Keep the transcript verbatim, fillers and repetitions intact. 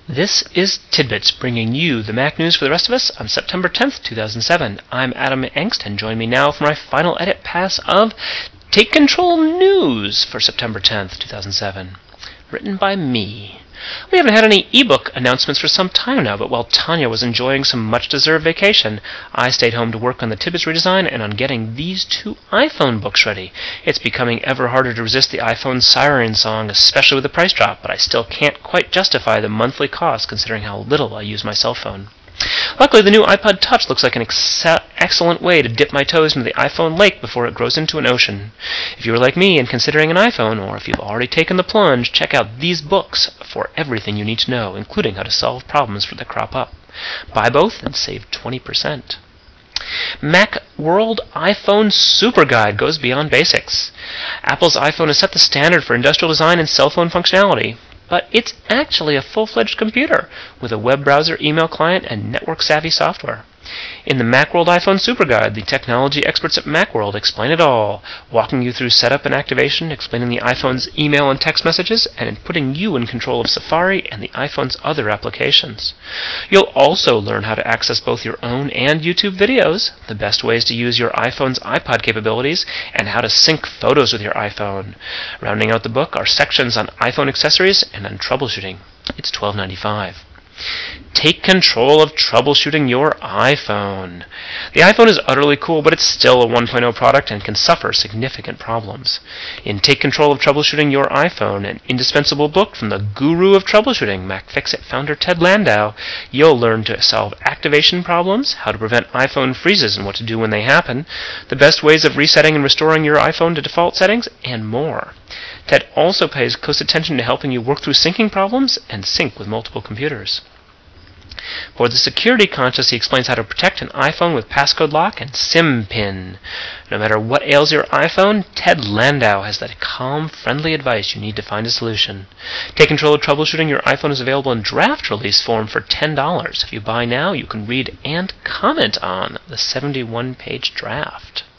This is Tidbits, bringing you the Mac news for the rest of us on September tenth, two thousand seven. I'm Adam Engst, and join me now for my final edit pass of Take Control News for September tenth, two thousand seven. Written by me. We haven't had any ebook announcements for some time now, but while Tanya was enjoying some much-deserved vacation, I stayed home to work on the Tidbits redesign and on getting these two iPhone books ready. It's becoming ever harder to resist the iPhone siren song, especially with the price drop, but I still can't quite justify the monthly cost considering how little I use my cell phone. Luckily, the new iPod Touch looks like an ex- excellent way to dip my toes into the iPhone lake before it grows into an ocean. If you are like me and considering an iPhone, or if you've already taken the plunge, check out these books for everything you need to know, including how to solve problems that crop up. Buy both and save twenty percent. Mac World iPhone Super Guide goes beyond basics. Apple's iPhone has set the standard for industrial design and cell phone functionality. But it's actually a full-fledged computer with a web browser, email client, and network-savvy software. In the Macworld iPhone Super Guide, the technology experts at Macworld explain it all, walking you through setup and activation, explaining the iPhone's email and text messages, and putting you in control of Safari and the iPhone's other applications. You'll also learn how to access both your own and YouTube videos, the best ways to use your iPhone's iPod capabilities, and how to sync photos with your iPhone. Rounding out the book are sections on iPhone accessories and on troubleshooting. It's twelve ninety-five. Take control of troubleshooting your iPhone. The iPhone is utterly cool, but it's still a one point oh product and can suffer significant problems. In Take Control of Troubleshooting Your iPhone, an indispensable book from the guru of troubleshooting, MacFixit founder Ted Landau, you'll learn to solve activation problems, how to prevent iPhone freezes and what to do when they happen, the best ways of resetting and restoring your iPhone to default settings, and more. Ted also pays close attention to helping you work through syncing problems and sync with multiple computers. For the security conscious, he explains how to protect an iPhone with passcode lock and SIM pin. No matter what ails your iPhone, Ted Landau has that calm, friendly advice you need to find a solution. Take Control of Troubleshooting Your iPhone is available in draft release form for ten dollars. If you buy now, you can read and comment on the seventy-one page draft.